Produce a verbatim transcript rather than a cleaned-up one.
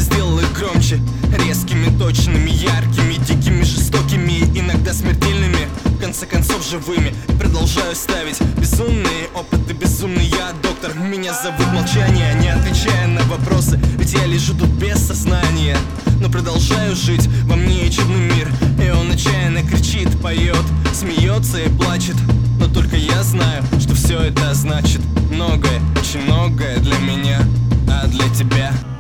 сделал их громче, резкими, точными, яркими, дикими, жестокими, иногда смертельными, в конце концов живыми. Продолжаю ставить безумные опыты, безумный я доктор. Меня зовут молчание, не отвечая на вопросы, ведь я лежу тут без сознания, но продолжаю жить, во мне чудный мир. И он отчаянно кричит, поет, смеется и плачет. Но только я знаю, что все это значит многое, очень многое для меня, а для тебя